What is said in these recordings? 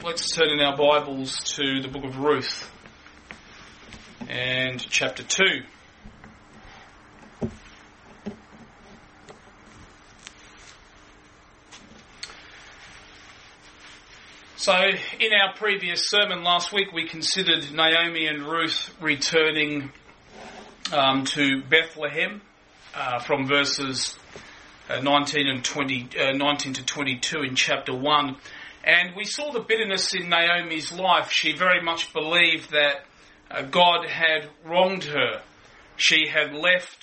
let's turn in our Bibles to the book of Ruth and chapter 2. So, in our previous sermon last week, we considered Naomi and Ruth returning to Bethlehem from verses 19 to 22 in chapter 1. And we saw the bitterness in Naomi's life. She very much believed that God had wronged her. She had left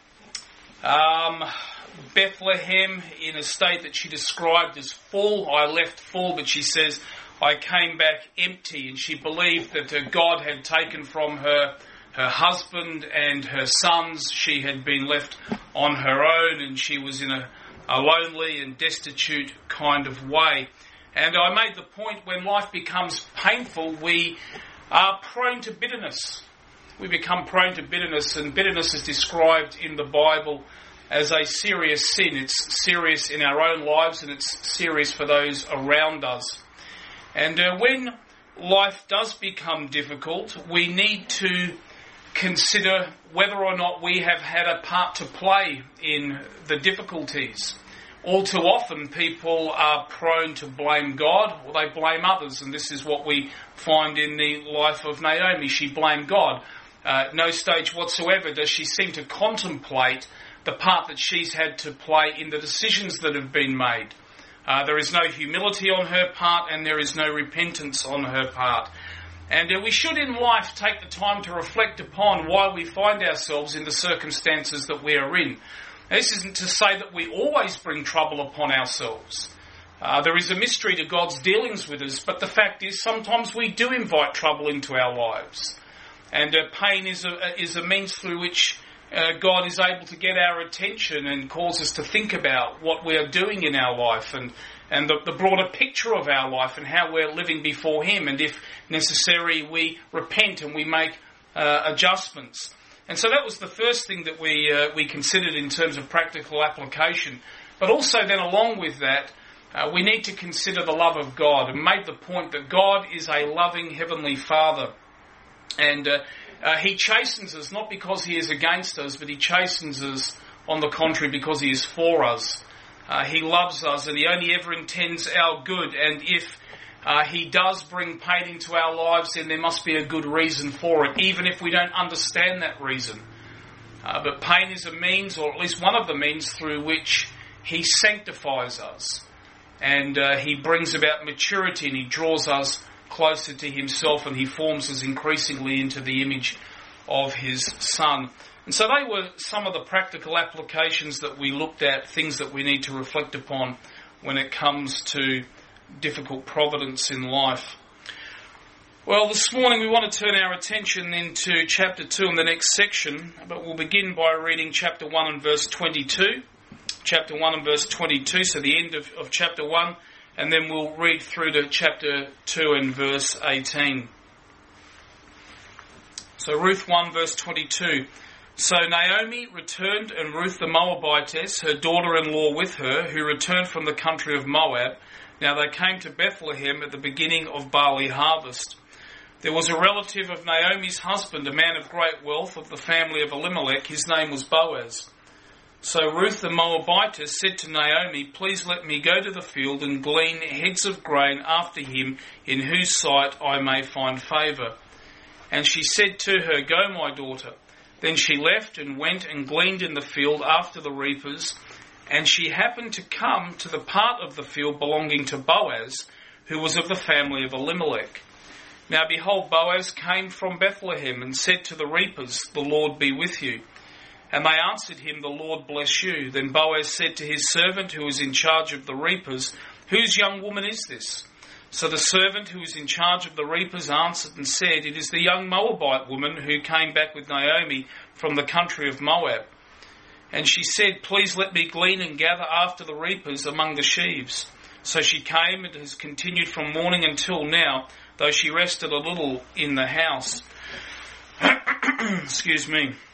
Bethlehem in a state that she described as full. I left full, but she says, I came back empty. And she believed that God had taken from her husband and her sons. She had been left on her own, and she was in a lonely and destitute kind of way. And I made the point, when life becomes painful, we are prone to bitterness. We become prone to bitterness, and bitterness is described in the Bible as a serious sin. It's serious in our own lives, and it's serious for those around us. And when life does become difficult, we need to consider whether or not we have had a part to play in the difficulties. All too often people are prone to blame God, or they blame others, and this is what we find in the life of Naomi. She blamed God. At no stage whatsoever does she seem to contemplate the part that she's had to play in the decisions that have been made. There is no humility on her part, and there is no repentance on her part. And we should in life take the time to reflect upon why we find ourselves in the circumstances that we are in. Now, this isn't to say that we always bring trouble upon ourselves. There is a mystery to God's dealings with us, but the fact is sometimes we do invite trouble into our lives. And pain is a means through which God is able to get our attention and cause us to think about what we are doing in our life and the broader picture of our life and how we're living before Him, and if necessary we repent and we make adjustments. And so that was the first thing that we considered in terms of practical application. But also then along with that, we need to consider the love of God, and made the point that God is a loving Heavenly Father. And He chastens us not because He is against us, but He chastens us on the contrary because He is for us. He loves us, and He only ever intends our good. And if He does bring pain into our lives, then there must be a good reason for it, even if we don't understand that reason. But pain is a means, or at least one of the means, through which He sanctifies us. And He brings about maturity, and He draws us closer to Himself, and He forms us increasingly into the image of His Son. And so they were some of the practical applications that we looked at, things that we need to reflect upon when it comes to difficult providence in life. Well, this morning we want to turn our attention into chapter 2 in the next section, but we'll begin by reading chapter 1 and verse 22. Chapter 1 and verse 22, so the end of chapter 1, and then we'll read through to chapter 2 and verse 18. So Ruth 1 verse 22. So Naomi returned, and Ruth the Moabitess, her daughter-in-law with her, who returned from the country of Moab. Now they came to Bethlehem at the beginning of barley harvest. There was a relative of Naomi's husband, a man of great wealth, of the family of Elimelech. His name was Boaz. So Ruth the Moabitess said to Naomi, Please let me go to the field and glean heads of grain after him, in whose sight I may find favour. And she said to her, Go, my daughter. Then she left and went and gleaned in the field after the reapers, and she happened to come to the part of the field belonging to Boaz, who was of the family of Elimelech. Now behold, Boaz came from Bethlehem and said to the reapers, The Lord be with you. And they answered him, The Lord bless you. Then Boaz said to his servant who was in charge of the reapers, Whose young woman is this? So the servant who was in charge of the reapers answered and said, It is the young Moabite woman who came back with Naomi from the country of Moab. And she said, Please let me glean and gather after the reapers among the sheaves. So she came and has continued from morning until now, though she rested a little in the house. Excuse me.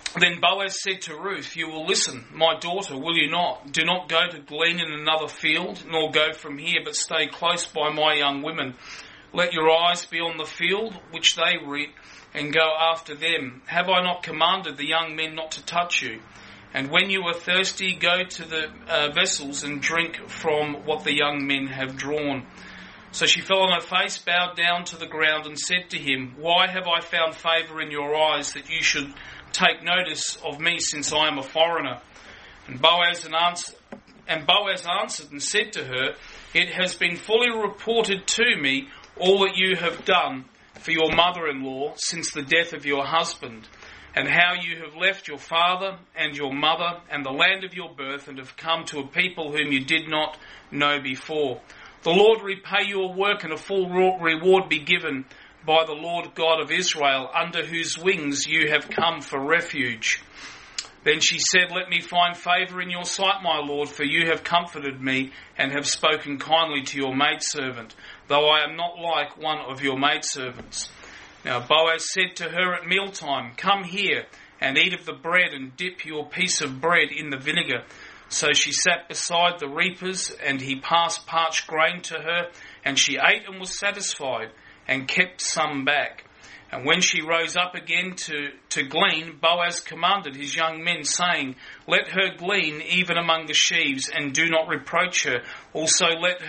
Then Boaz said to Ruth, "You will listen, my daughter, will you not? Do not go to glean in another field, nor go from here, but stay close by my young women. Let your eyes be on the field which they reap, and go after them. Have I not commanded the young men not to touch you? And when you are thirsty, go to the vessels and drink from what the young men have drawn." So she fell on her face, bowed down to the ground, and said to him, "Why have I found favour in your eyes, that you should take notice of me, since I am a foreigner?" And Boaz answered and said to her, "It has been fully reported to me all that you have done for your mother-in-law since the death of your husband, and how you have left your father and your mother and the land of your birth, and have come to a people whom you did not know before. The Lord repay your work, and a full reward be given by the Lord God of Israel, under whose wings you have come for refuge." Then she said, "Let me find favour in your sight, my Lord, for you have comforted me and have spoken kindly to your maidservant, though I am not like one of your maidservants." Now Boaz said to her at mealtime, "Come here and eat of the bread, and dip your piece of bread in the vinegar." So she sat beside the reapers, and he passed parched grain to her, and she ate and was satisfied, and kept some back. And when she rose up again to glean, Boaz commanded his young men, saying, "Let her glean even among the sheaves, and do not reproach her. Also let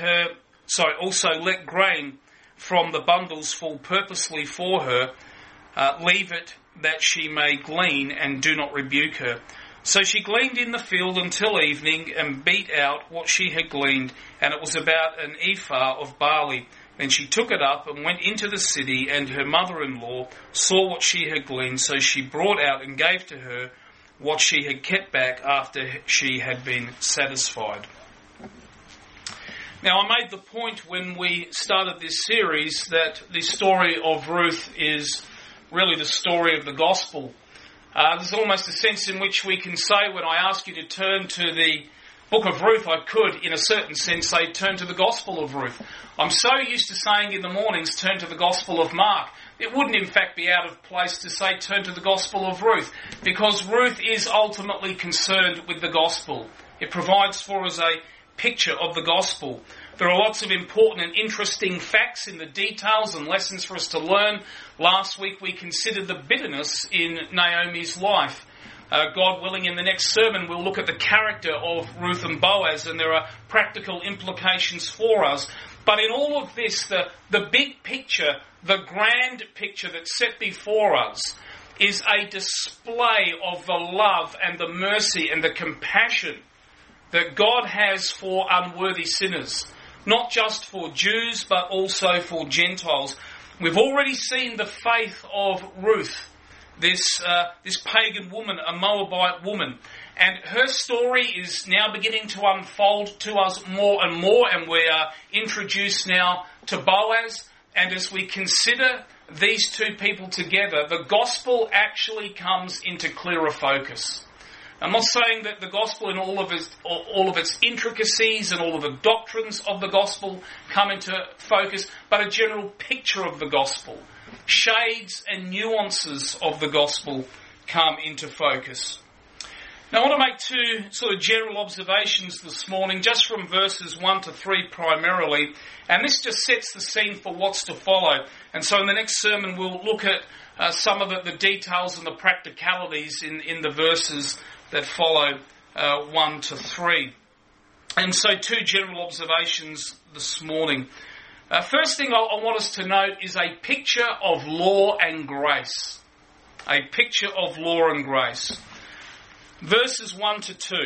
grain from the bundles fall purposely for her. Leave it that she may glean, and do not rebuke her." So she gleaned in the field until evening, and beat out what she had gleaned, and it was about an ephah of barley. Then she took it up and went into the city, and her mother-in-law saw what she had gleaned, so she brought out and gave to her what she had kept back after she had been satisfied. Now, I made the point when we started this series that the story of Ruth is really the story of the gospel. There's almost a sense in which we can say, when I ask you to turn to the book of Ruth, I could, in a certain sense, say, turn to the Gospel of Ruth. I'm so used to saying in the mornings, turn to the Gospel of Mark. It wouldn't, in fact, be out of place to say, turn to the Gospel of Ruth, because Ruth is ultimately concerned with the Gospel. It provides for us a picture of the Gospel. There are lots of important and interesting facts in the details and lessons for us to learn. Last week we considered the bitterness in Naomi's life. God willing, in the next sermon we'll look at the character of Ruth and Boaz, and there are practical implications for us. But in all of this, the big picture, the grand picture that's set before us, is a display of the love and the mercy and the compassion that God has for unworthy sinners. Not just for Jews, but also for Gentiles. We've already seen the faith of Ruth, this pagan woman, a Moabite woman. And her story is now beginning to unfold to us more and more, and we are introduced now to Boaz. And as we consider these two people together, the gospel actually comes into clearer focus. I'm not saying that the gospel in all of its intricacies and all of the doctrines of the gospel come into focus, but a general picture of the gospel. Shades and nuances of the gospel come into focus. Now I want to make two sort of general observations this morning, just from verses 1 to 3 primarily, and this just sets the scene for what's to follow. And so in the next sermon we'll look at some of the details and the practicalities in the verses that follow 1 to 3. And so two general observations this morning. First thing I want us to note is a picture of law and grace. A picture of law and grace. Verses 1 to 2.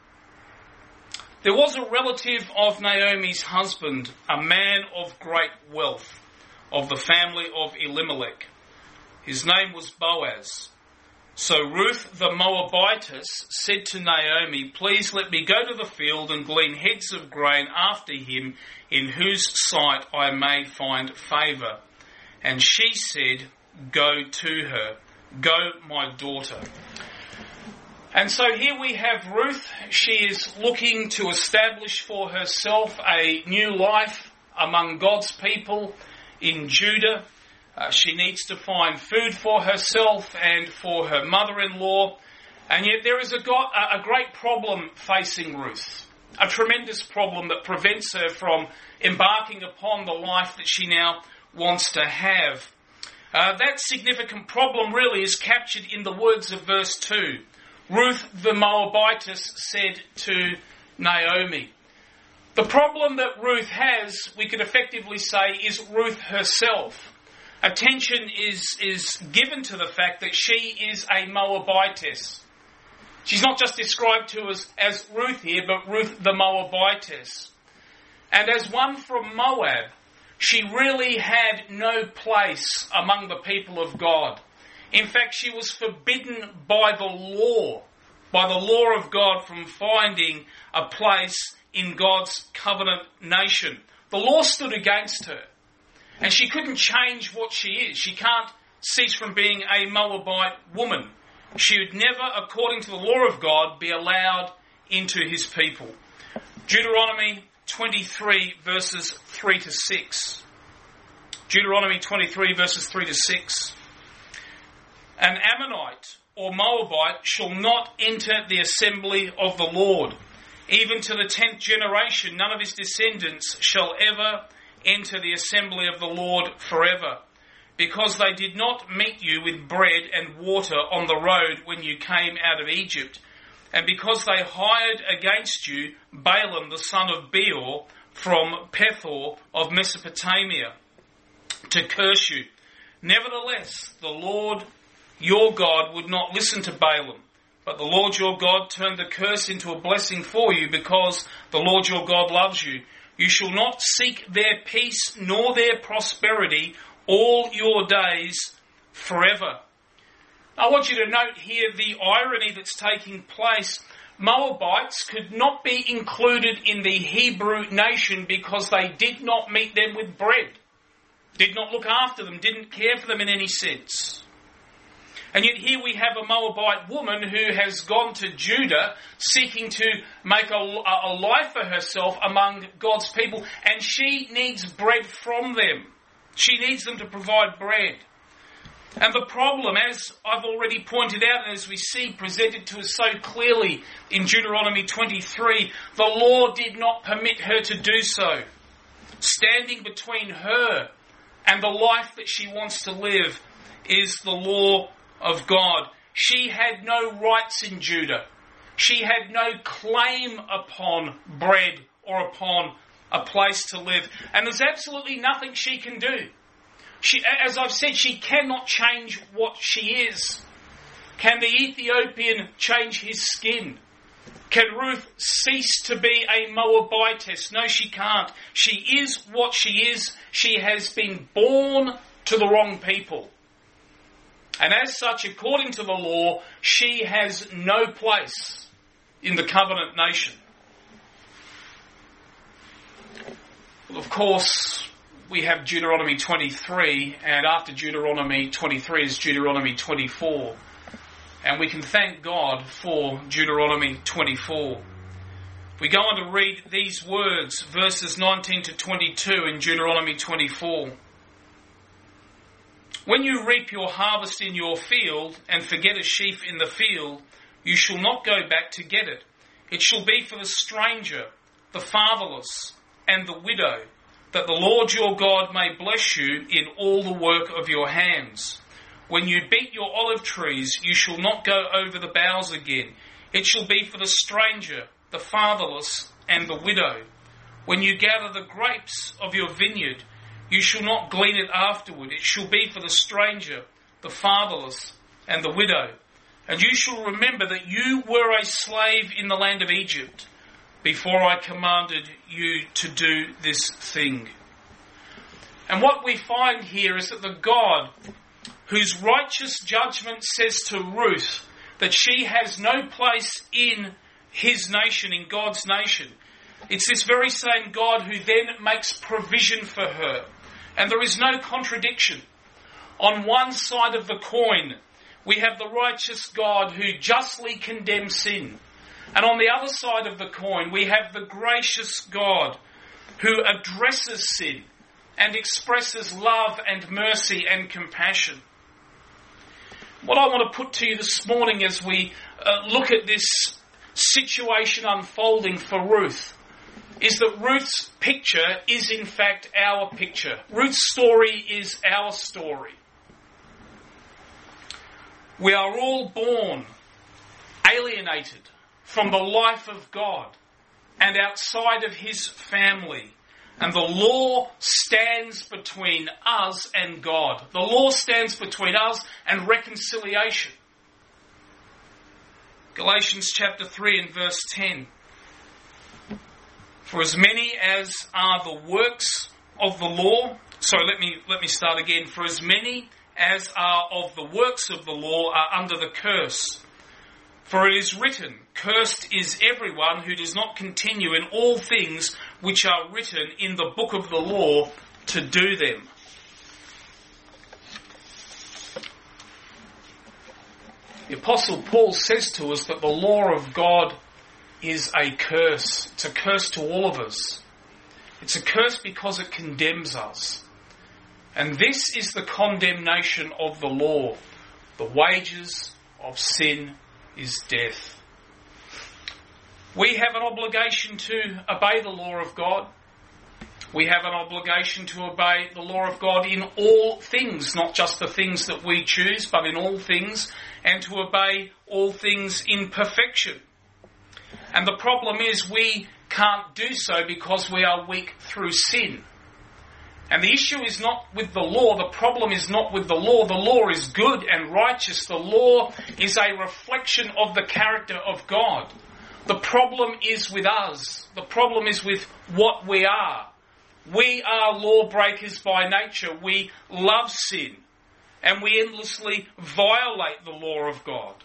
There was a relative of Naomi's husband, a man of great wealth, of the family of Elimelech. His name was Boaz. So Ruth the Moabitess said to Naomi, "Please let me go to the field and glean heads of grain after him, in whose sight I may find favour." And she said, "Go to her. Go, my daughter." And so here we have Ruth. She is looking to establish for herself a new life among God's people in Judah. She needs to find food for herself and for her mother-in-law. And yet there is a great problem facing Ruth, a tremendous problem that prevents her from embarking upon the life that she now wants to have. That significant problem really is captured in the words of verse 2. Ruth the Moabitess said to Naomi. The problem that Ruth has, we could effectively say, is Ruth herself. Attention is given to the fact that she is a Moabitess. She's not just described to us as Ruth here, but Ruth the Moabitess. And as one from Moab, she really had no place among the people of God. In fact, she was forbidden by the law of God, from finding a place in God's covenant nation. The law stood against her, and she couldn't change what she is. She can't cease from being a Moabite woman. She would never, according to the law of God, be allowed into his people. Deuteronomy 23 verses 3 to 6. Deuteronomy 23 verses 3 to 6. An Ammonite or Moabite shall not enter the assembly of the Lord. Even to the 10th generation, none of his descendants shall ever enter the assembly of the Lord forever, because they did not meet you with bread and water on the road when you came out of Egypt, and because they hired against you Balaam the son of Beor from Pethor of Mesopotamia to curse you. Nevertheless, the Lord your God would not listen to Balaam, but the Lord your God turned the curse into a blessing for you, because the Lord your God loves you. You shall not seek their peace nor their prosperity all your days forever. I want you to note here the irony that's taking place. Moabites could not be included in the Hebrew nation because they did not meet them with bread, did not look after them, didn't care for them in any sense. And yet here we have a Moabite woman who has gone to Judah seeking to make a life for herself among God's people, and she needs bread from them. She needs them to provide bread. And the problem, as I've already pointed out, and as we see presented to us so clearly in Deuteronomy 23, the law did not permit her to do so. Standing between her and the life that she wants to live is the law of God. She had no rights in Judah. She had no claim upon bread or upon a place to live. And there's absolutely nothing she can do. As I've said, she cannot change what she is. Can the Ethiopian change his skin? Can Ruth cease to be a Moabitess? No, she can't. She is what she is. She has been born to the wrong people. And as such, according to the law, she has no place in the covenant nation. Well, of course, we have Deuteronomy 23, and after Deuteronomy 23 is Deuteronomy 24. And we can thank God for Deuteronomy 24. We go on to read these words, verses 19 to 22 in Deuteronomy 24. When you reap your harvest in your field and forget a sheaf in the field, you shall not go back to get it. It shall be for the stranger, the fatherless, and the widow, that the Lord your God may bless you in all the work of your hands. When you beat your olive trees, you shall not go over the boughs again. It shall be for the stranger, the fatherless, and the widow. When you gather the grapes of your vineyard, you shall not glean it afterward. It shall be for the stranger, the fatherless, and the widow. And you shall remember that you were a slave in the land of Egypt before I commanded you to do this thing. And what we find here is that the God whose righteous judgment says to Ruth that she has no place in his nation, in God's nation, it's this very same God who then makes provision for her. And there is no contradiction. On one side of the coin, we have the righteous God who justly condemns sin. And on the other side of the coin, we have the gracious God who addresses sin and expresses love and mercy and compassion. What I want to put to you this morning as we look at this situation unfolding for Ruth is that Ruth's picture is in fact our picture. Ruth's story is our story. We are all born alienated from the life of God and outside of his family. And the law stands between us and God. The law stands between us and reconciliation. Galatians chapter 3 and verse 10. For as many as are the works of the law, let me start again. For as many as are of the works of the law are under the curse. For it is written, cursed is everyone who does not continue in all things which are written in the book of the law to do them. The Apostle Paul says to us that the law of God is a curse. It's a curse to all of us. It's a curse because it condemns us. And this is the condemnation of the law. The wages of sin is death. We have an obligation to obey the law of God. We have an obligation to obey the law of God in all things, not just the things that we choose, but in all things, and to obey all things in perfection. And the problem is we can't do so because we are weak through sin. And the issue is not with the law. The problem is not with the law. The law is good and righteous. The law is a reflection of the character of God. The problem is with us. The problem is with what we are. We are lawbreakers by nature. We love sin. And we endlessly violate the law of God.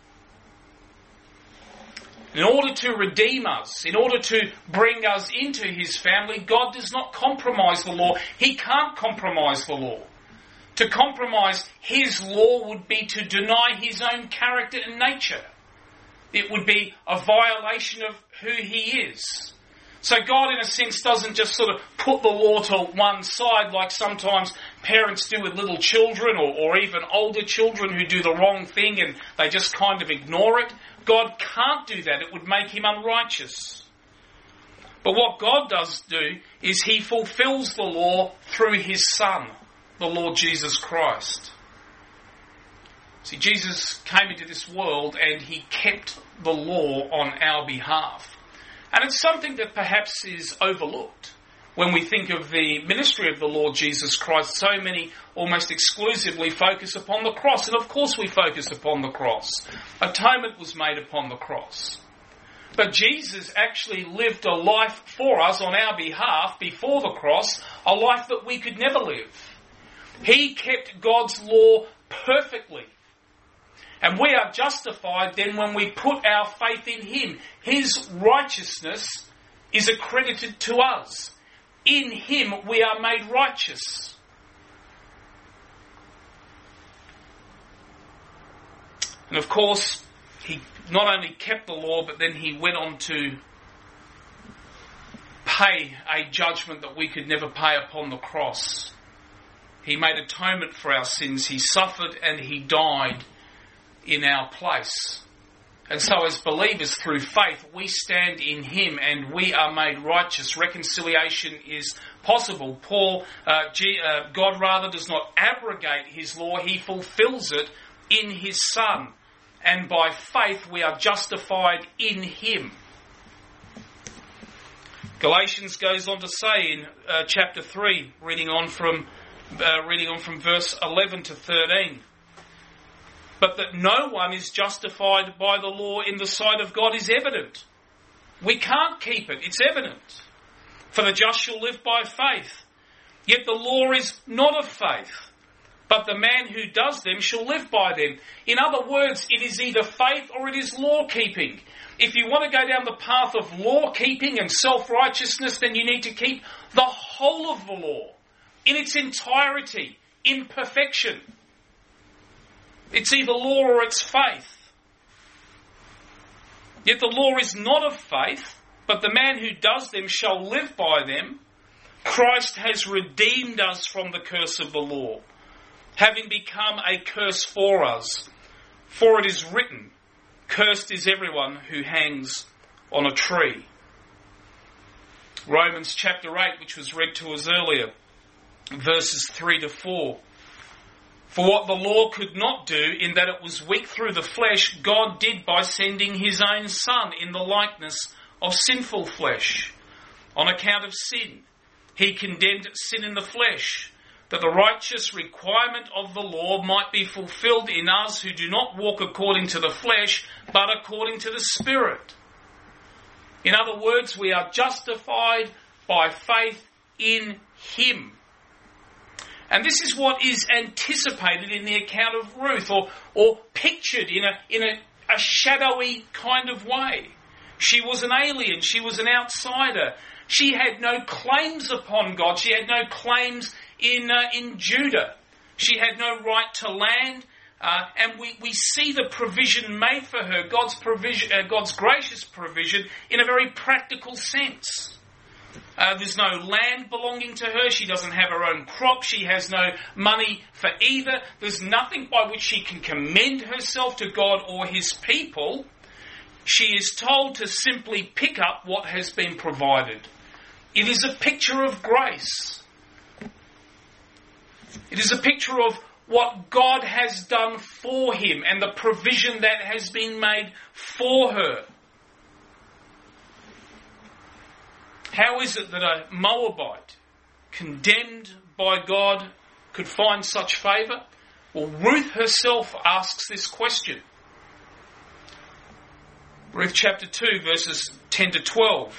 In order to redeem us, in order to bring us into his family, God does not compromise the law. He can't compromise the law. To compromise his law would be to deny his own character and nature. It would be a violation of who he is. So God, in a sense, doesn't just sort of put the law to one side like sometimes parents do with little children or even older children who do the wrong thing and they just kind of ignore it. God can't do that. It would make him unrighteous. But what God does do is he fulfills the law through his Son, the Lord Jesus Christ. See, Jesus came into this world and he kept the law on our behalf. And it's something that perhaps is overlooked when we think of the ministry of the Lord Jesus Christ. So many almost exclusively focus upon the cross. And of course we focus upon the cross. Atonement was made upon the cross. But Jesus actually lived a life for us on our behalf before the cross, a life that we could never live. He kept God's law perfectly. And we are justified then when we put our faith in him. His righteousness is accredited to us. In him we are made righteous. And of course, he not only kept the law, but then he went on to pay a judgment that we could never pay upon the cross. He made atonement for our sins. He suffered and he died in our place. And so as believers through faith, we stand in him and we are made righteous. Reconciliation is possible. God rather does not abrogate his law, he fulfills it in his Son. And by faith we are justified in him. Galatians goes on to say in chapter 3, reading on from verse 11 to 13, but that no one is justified by the law in the sight of God is evident. We can't keep it. It's evident. For the just shall live by faith. Yet the law is not of faith, but the man who does them shall live by them. In other words, it is either faith or it is law-keeping. If you want to go down the path of law-keeping and self-righteousness, then you need to keep the whole of the law in its entirety, in perfection. It's either law or it's faith. Yet the law is not of faith, but the man who does them shall live by them. Christ has redeemed us from the curse of the law, having become a curse for us. For it is written, Cursed is everyone who hangs on a tree. Romans chapter 8, which was read to us earlier, verses 3 to 4. For what the law could not do, in that it was weak through the flesh, God did by sending his own Son in the likeness of sinful flesh. On account of sin, he condemned sin in the flesh, that the righteous requirement of the law might be fulfilled in us who do not walk according to the flesh, but according to the Spirit. In other words, we are justified by faith in him. And this is what is anticipated in the account of Ruth, or pictured in a shadowy kind of way. She was an alien. She was an outsider. She had no claims upon God. She had no claims in Judah. She had no right to land. And we see the provision made for her, God's gracious provision, in a very practical sense. There's no land belonging to her. She doesn't have her own crop. She has no money for either. There's nothing by which she can commend herself to God or his people. She is told to simply pick up what has been provided. It is a picture of grace. It is a picture of what God has done for him and the provision that has been made for her. How is it that a Moabite, condemned by God, could find such favour? Well, Ruth herself asks this question. Ruth chapter 2, verses 10 to 12.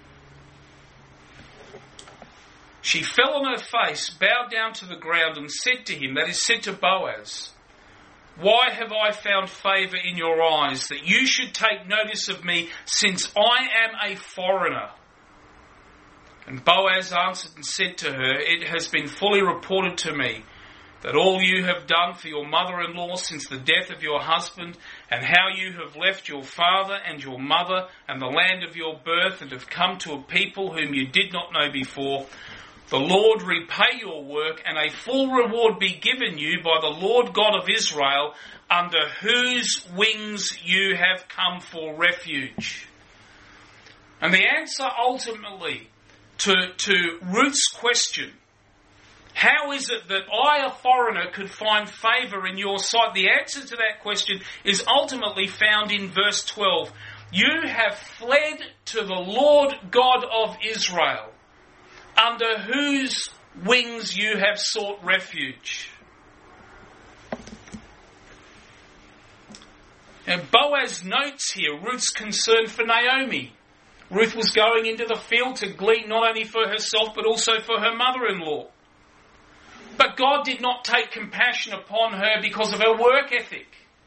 She fell on her face, bowed down to the ground, and said to him, that is, said to Boaz, why have I found favour in your eyes, that you should take notice of me, since I am a foreigner? And Boaz answered and said to her, it has been fully reported to me that all you have done for your mother-in-law since the death of your husband, and how you have left your father and your mother and the land of your birth, and have come to a people whom you did not know before. The Lord repay your work, and a full reward be given you by the Lord God of Israel, under whose wings you have come for refuge. And the answer ultimately to Ruth's question, how is it that I, a foreigner, could find favour in your sight? The answer to that question is ultimately found in verse 12. You have fled to the Lord God of Israel, under whose wings you have sought refuge. And Boaz notes here Ruth's concern for Naomi. Ruth was going into the field to glean not only for herself but also for her mother-in-law. But God did not take compassion upon her because of her work ethic.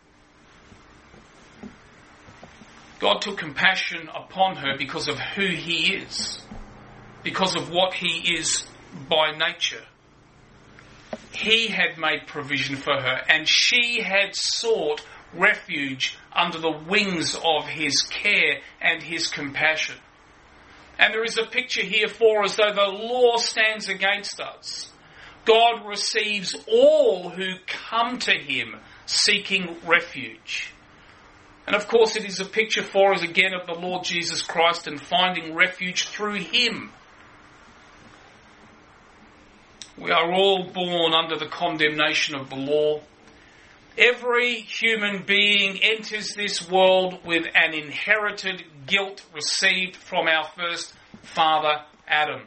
God took compassion upon her because of who he is, because of what he is by nature. He had made provision for her, and she had sought refuge under the wings of his care and his compassion. And there is a picture here for us, though the law stands against us, God receives all who come to him seeking refuge. And of course it is a picture for us again of the Lord Jesus Christ and finding refuge through him. We are all born under the condemnation of the law. Every human being enters this world with an inherited guilt received from our first father, Adam.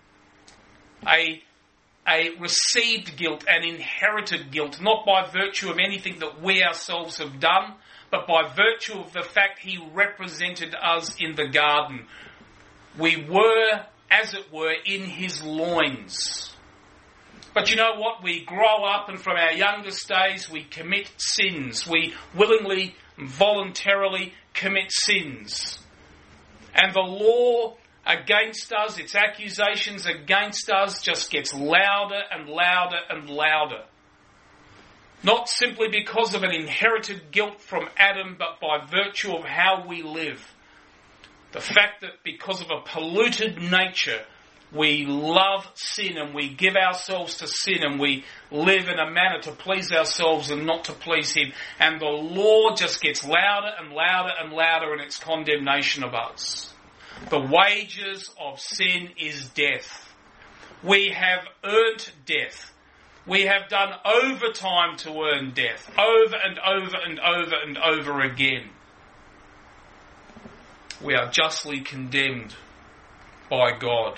A received guilt, an inherited guilt, not by virtue of anything that we ourselves have done, but by virtue of the fact he represented us in the garden. We were, as it were, in his loins. But you know what? We grow up, and from our youngest days we commit sins. We willingly, voluntarily commit sins. And the law against us, its accusations against us, just gets louder and louder and louder. Not simply because of an inherited guilt from Adam, but by virtue of how we live. The fact that because of a polluted nature, we love sin and we give ourselves to sin and we live in a manner to please ourselves and not to please Him. And the law just gets louder and louder and louder in its condemnation of us. The wages of sin is death. We have earned death. We have done overtime to earn death, over and over and over and over again. We are justly condemned by God.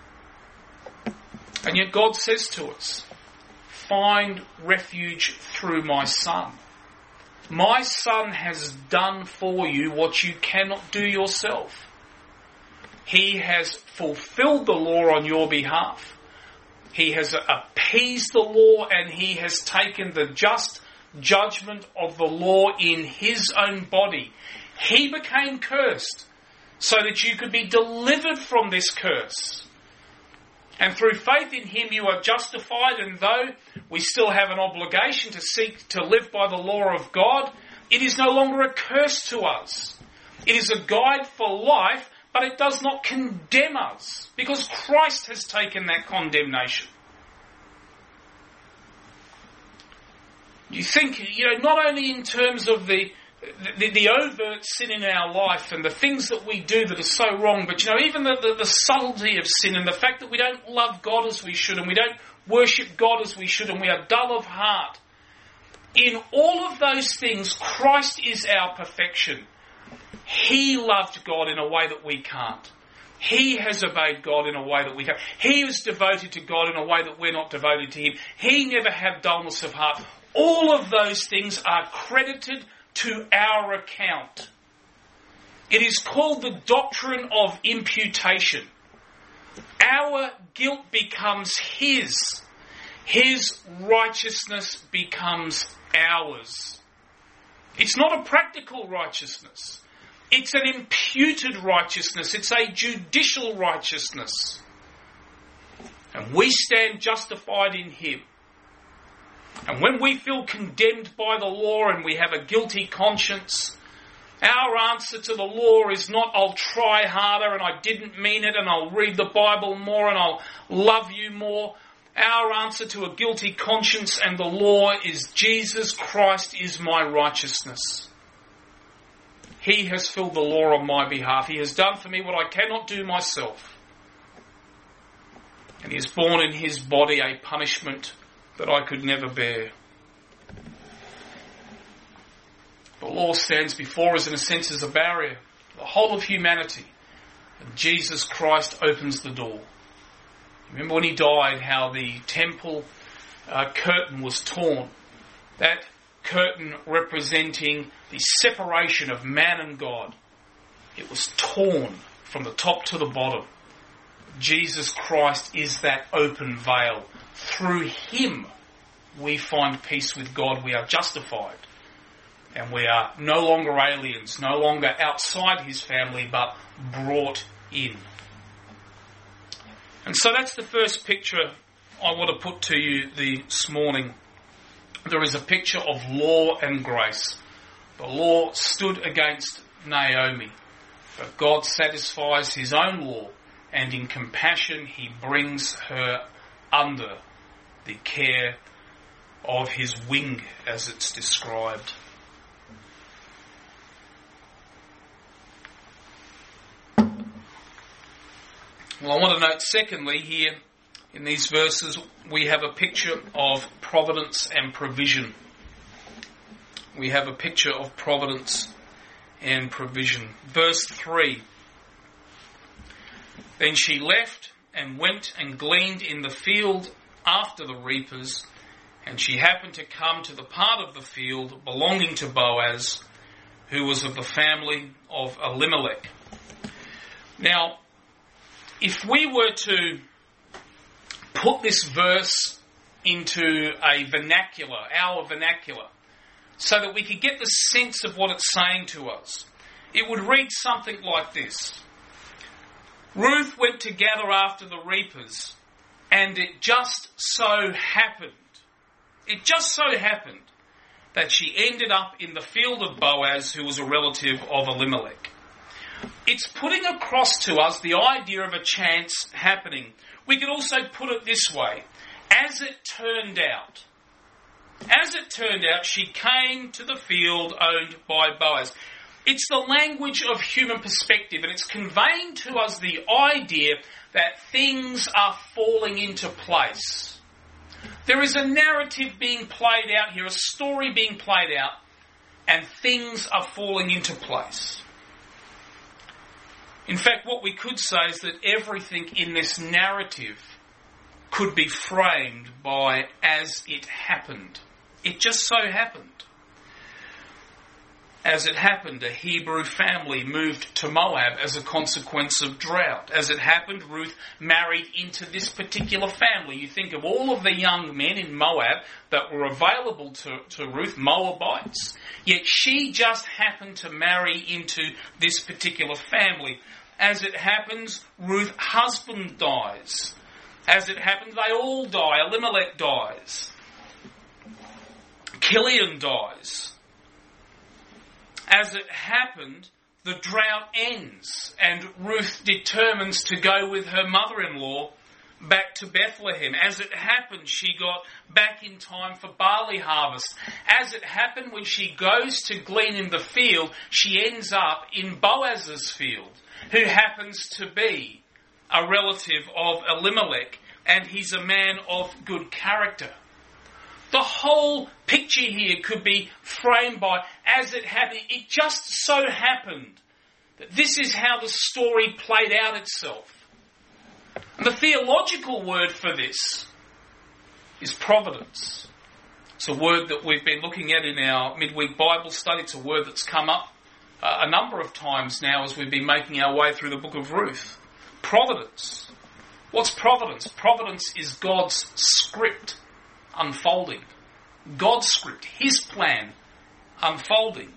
And yet God says to us, find refuge through my Son. My Son has done for you what you cannot do yourself. He has fulfilled the law on your behalf. He has appeased the law and He has taken the just judgment of the law in His own body. He became cursed so that you could be delivered from this curse. And through faith in Him you are justified, and though we still have an obligation to seek to live by the law of God, it is no longer a curse to us. It is a guide for life, but it does not condemn us, because Christ has taken that condemnation. You think, not only in terms of the overt sin in our life and the things that we do that are so wrong, but even the subtlety of sin and the fact that we don't love God as we should and we don't worship God as we should and we are dull of heart. In all of those things, Christ is our perfection. He loved God in a way that we can't. He has obeyed God in a way that we can't. He was devoted to God in a way that we're not devoted to Him. He never had dullness of heart. All of those things are credited to our account. It is called the doctrine of imputation. Our guilt becomes His. His righteousness becomes ours. It's not a practical righteousness. It's an imputed righteousness. It's a judicial righteousness. And we stand justified in Him. And when we feel condemned by the law and we have a guilty conscience, our answer to the law is not, I'll try harder and I didn't mean it and I'll read the Bible more and I'll love you more. Our answer to a guilty conscience and the law is, Jesus Christ is my righteousness. He has filled the law on my behalf. He has done for me what I cannot do myself. And He has borne in His body a punishment that I could never bear. The law stands before us in a sense as a barrier, the whole of humanity. And Jesus Christ opens the door. Remember when He died, how the temple curtain was torn. That curtain representing the separation of man and God. It was torn from the top to the bottom. Jesus Christ is that open veil. Through Him we find peace with God. We are justified. And we are no longer aliens, no longer outside His family, but brought in. And so that's the first picture I want to put to you this morning. There is a picture of law and grace. The law stood against Naomi, but God satisfies His own law, and in compassion He brings her under the care of His wing, as it's described. Well, I want to note secondly here in these verses we have a picture of providence and provision. We have a picture of providence and provision. Verse 3. Then she left and went and gleaned in the field after the reapers, and she happened to come to the part of the field belonging to Boaz, who was of the family of Elimelech. Now, if we were to put this verse into a vernacular, our vernacular, so that we could get the sense of what it's saying to us, it would read something like this. Ruth went to gather after the reapers, and it just so happened that she ended up in the field of Boaz, who was a relative of Elimelech. It's putting across to us the idea of a chance happening. We could also put it this way. As it turned out, she came to the field owned by Boaz. It's the language of human perspective, and it's conveying to us the idea that things are falling into place. There is a narrative being played out here, a story being played out, and things are falling into place. In fact, what we could say is that everything in this narrative could be framed by as it happened. It just so happened. As it happened, a Hebrew family moved to Moab as a consequence of drought. As it happened, Ruth married into this particular family. You think of all of the young men in Moab that were available to Ruth, Moabites, yet she just happened to marry into this particular family. As it happens, Ruth's husband dies. As it happens, they all die. Elimelech dies. Kilian dies. As it happened, the drought ends and Ruth determines to go with her mother-in-law back to Bethlehem. As it happened, she got back in time for barley harvest. As it happened, when she goes to glean in the field, she ends up in Boaz's field, who happens to be a relative of Elimelech, and he's a man of good character. The whole picture here could be framed by, as it happened, it just so happened that this is how the story played out itself. And the theological word for this is providence. It's a word that we've been looking at in our midweek Bible study. It's a word that's come up a number of times now as we've been making our way through the book of Ruth. Providence. What's providence? Providence is God's script unfolding. God's script, His plan unfolding.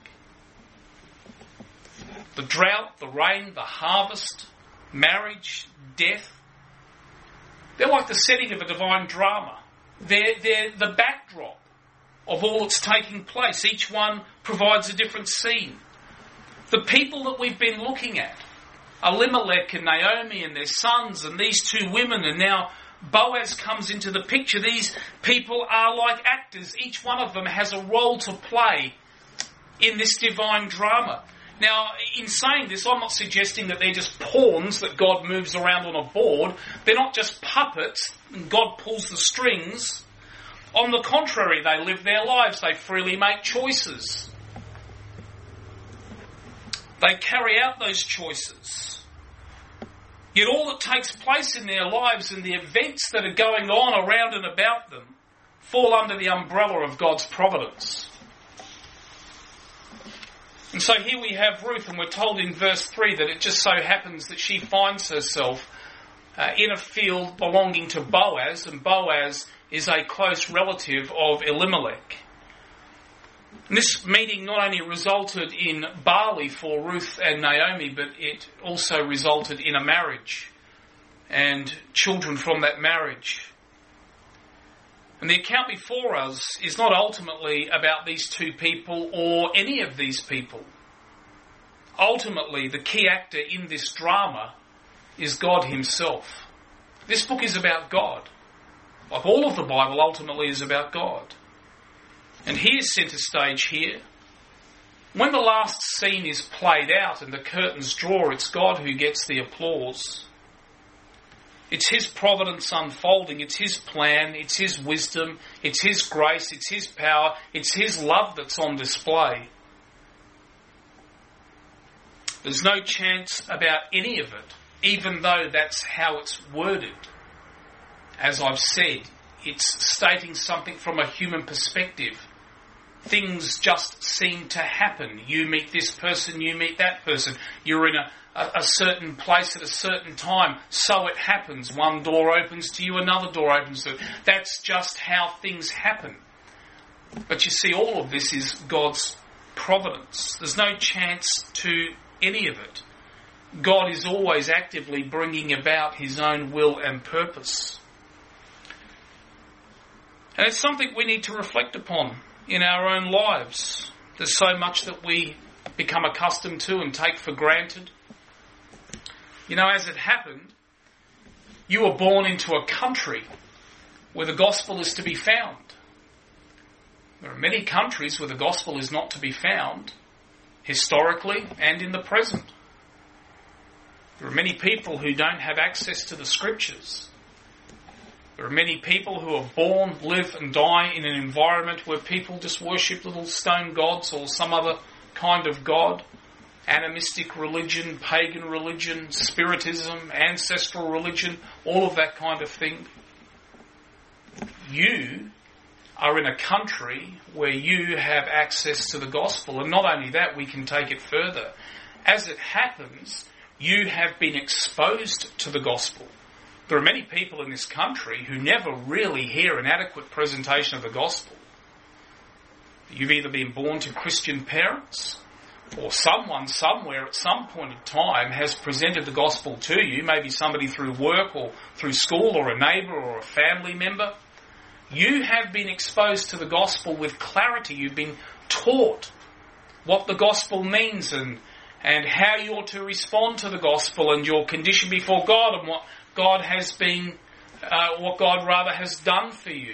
The drought, the rain, the harvest, marriage, death, they're like the setting of a divine drama. They're the backdrop of all that's taking place. Each one provides a different scene. The people that we've been looking at, Elimelech and Naomi and their sons and these two women, and now Boaz comes into the picture. These people are like actors. Each one of them has a role to play in this divine drama. Now, in saying this, I'm not suggesting that they're just pawns that God moves around on a board. They're not just puppets and God pulls the strings. On the contrary, they live their lives. They freely make choices. They carry out those choices. Yet all that takes place in their lives and the events that are going on around and about them fall under the umbrella of God's providence. And so here we have Ruth, and we're told in verse 3 that it just so happens that she finds herself in a field belonging to Boaz, and Boaz is a close relative of Elimelech. And this meeting not only resulted in barley for Ruth and Naomi, but it also resulted in a marriage and children from that marriage. And the account before us is not ultimately about these two people or any of these people. Ultimately, the key actor in this drama is God Himself. This book is about God. Like all of the Bible ultimately is about God. And He is centre stage here. When the last scene is played out and the curtains draw, it's God who gets the applause. It's His providence unfolding, it's His plan, it's His wisdom, it's His grace, it's His power, it's His love that's on display. There's no chance about any of it, even though that's how it's worded. As I've said, it's stating something from a human perspective. Things just seem to happen. You meet this person, you meet that person. You're in a certain place at a certain time. So it happens. One door opens to you, another door opens to you. That's just how things happen. But you see, all of this is God's providence. There's no chance to any of it. God is always actively bringing about His own will and purpose. And it's something we need to reflect upon in our own lives. There's so much that we become accustomed to and take for granted. You know, as it happened, you were born into a country where the gospel is to be found. There are many countries where the gospel is not to be found, historically and in the present. There are many people who don't have access to the scriptures. There are many people who are born, live and die in an environment where people just worship little stone gods or some other kind of god. Animistic religion, pagan religion, spiritism, ancestral religion, all of that kind of thing. You are in a country where you have access to the gospel. And not only that, we can take it further. As it happens, you have been exposed to the gospel. There are many people in this country who never really hear an adequate presentation of the gospel. You've either been born to Christian parents, or someone somewhere at some point in time has presented the gospel to you, maybe somebody through work or through school or a neighbour or a family member. You have been exposed to the gospel with clarity. You've been taught what the gospel means and how you ought to respond to the gospel and your condition before God and what God has been, what God rather has done for you.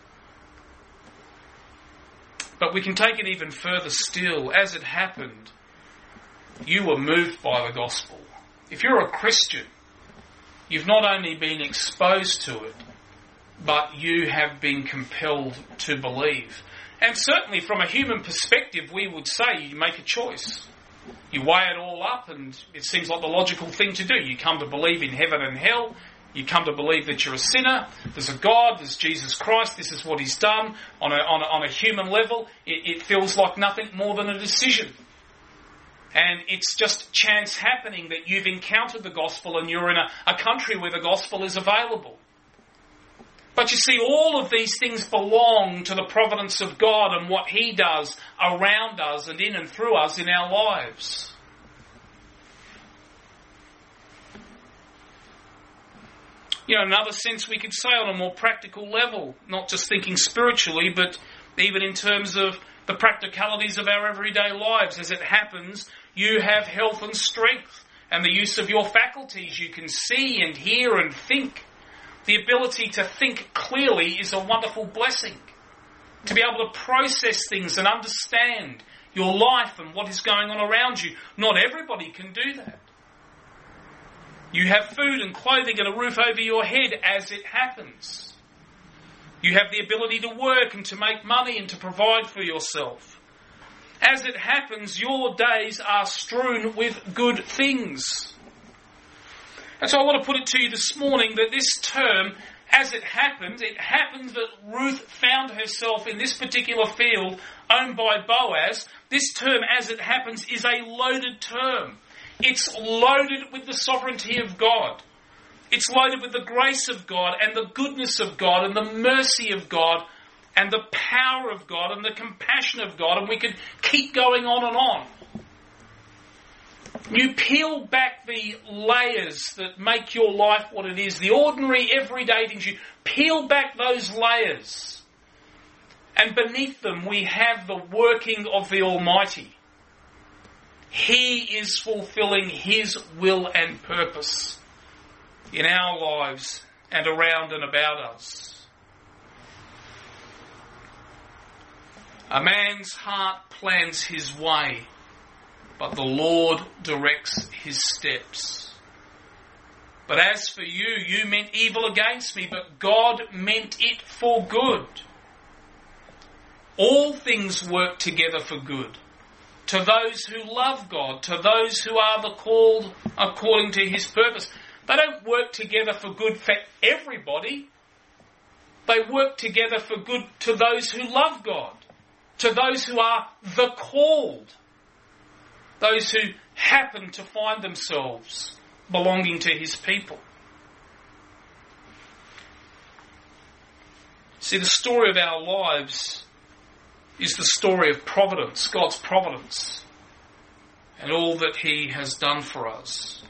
But we can take it even further still. As it happened, you were moved by the gospel. If you're a Christian, you've not only been exposed to it, but you have been compelled to believe. And certainly from a human perspective, we would say you make a choice. You weigh it all up and it seems like the logical thing to do. You come to believe in heaven and hell. You come to believe that you're a sinner. There's a God. There's Jesus Christ. This is what he's done. On a human level, it feels like nothing more than a decision. And it's just chance happening that you've encountered the gospel and you're in a country where the gospel is available. But you see, all of these things belong to the providence of God and what he does around us and in and through us in our lives. You know, in another sense, we could say on a more practical level, not just thinking spiritually, but even in terms of the practicalities of our everyday lives. As it happens, you have health and strength and the use of your faculties. You can see and hear and think. The ability to think clearly is a wonderful blessing. To be able to process things and understand your life and what is going on around you. Not everybody can do that. You have food and clothing and a roof over your head as it happens. You have the ability to work and to make money and to provide for yourself. As it happens, your days are strewn with good things. And so I want to put it to you this morning that this term, as it happens that Ruth found herself in this particular field owned by Boaz. This term, as it happens, is a loaded term. It's loaded with the sovereignty of God. It's loaded with the grace of God and the goodness of God and the mercy of God and the power of God and the compassion of God. And we could keep going on and on. You peel back the layers that make your life what it is, the ordinary, everyday things. You peel back those layers. And beneath them we have the working of the Almighty. He is fulfilling his will and purpose in our lives and around and about us. A man's heart plans his way, but the Lord directs his steps. But as for you, you meant evil against me, but God meant it for good. All things work together for good, to those who love God, to those who are the called according to his purpose. They don't work together for good for everybody. They work together for good to those who love God, to those who are the called, those who happen to find themselves belonging to his people. See, the story of our lives is the story of providence, God's providence, and all that he has done for us.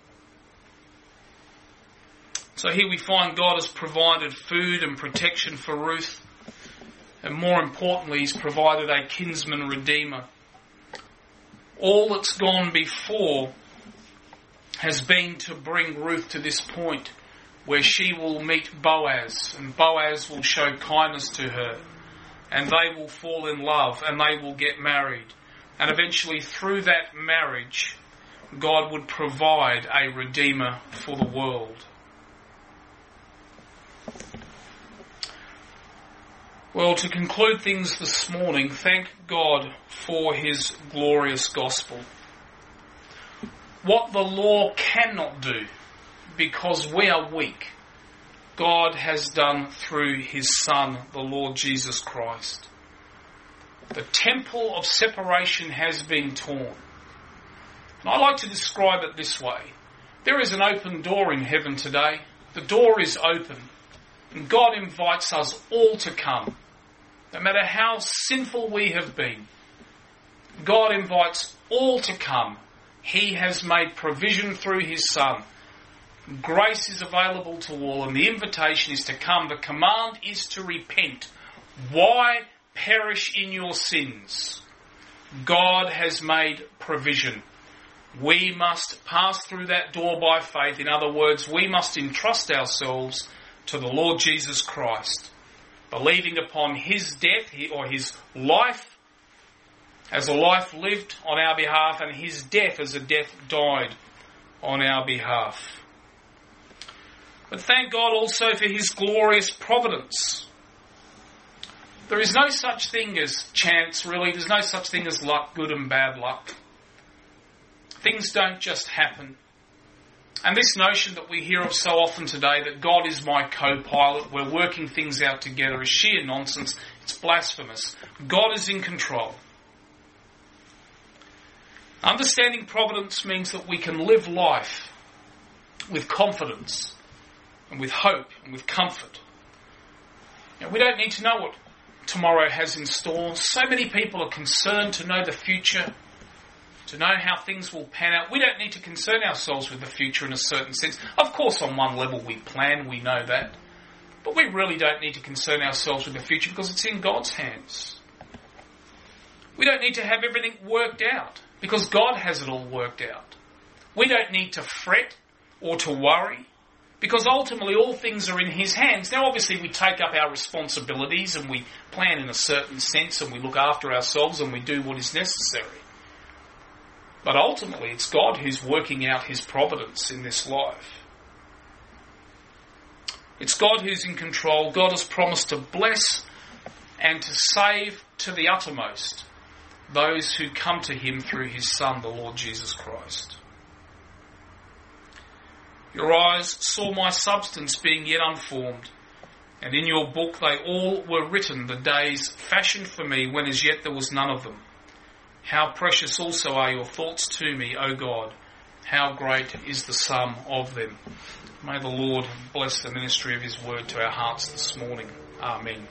So here we find God has provided food and protection for Ruth, and more importantly, he's provided a kinsman redeemer. All that's gone before has been to bring Ruth to this point where she will meet Boaz, and Boaz will show kindness to her, and they will fall in love, and they will get married. And eventually, through that marriage, God would provide a redeemer for the world. Well, to conclude things this morning, thank God for his glorious gospel. What the law cannot do, because we are weak, God has done through his Son, the Lord Jesus Christ. The temple of separation has been torn. And I like to describe it this way. There is an open door in heaven today. The door is open. And God invites us all to come. No matter how sinful we have been, God invites all to come. He has made provision through his Son. Grace is available to all, and the invitation is to come. The command is to repent. Why perish in your sins? God has made provision. We must pass through that door by faith. In other words, we must entrust ourselves to the Lord Jesus Christ, believing upon his death or his life as a life lived on our behalf, and his death as a death died on our behalf. But thank God also for his glorious providence. There is no such thing as chance, really. There's no such thing as luck, good and bad luck. Things don't just happen. And this notion that we hear of so often today, that God is my co-pilot, we're working things out together, is sheer nonsense. It's blasphemous. God is in control. Understanding providence means that we can live life with confidence and with hope and with comfort. You know, we don't need to know what tomorrow has in store. So many people are concerned to know the future, to know how things will pan out. We don't need to concern ourselves with the future in a certain sense. Of course, on one level we plan, we know that. But we really don't need to concern ourselves with the future because it's in God's hands. We don't need to have everything worked out because God has it all worked out. We don't need to fret or to worry because ultimately all things are in his hands. Now obviously we take up our responsibilities and we plan in a certain sense and we look after ourselves and we do what is necessary. But ultimately it's God who's working out his providence in this life. It's God who's in control. God has promised to bless and to save to the uttermost those who come to him through his Son, the Lord Jesus Christ. Your eyes saw my substance being yet unformed, and in your book they all were written, the days fashioned for me when as yet there was none of them. How precious also are your thoughts to me, O God. How great is the sum of them. May the Lord bless the ministry of his word to our hearts this morning. Amen.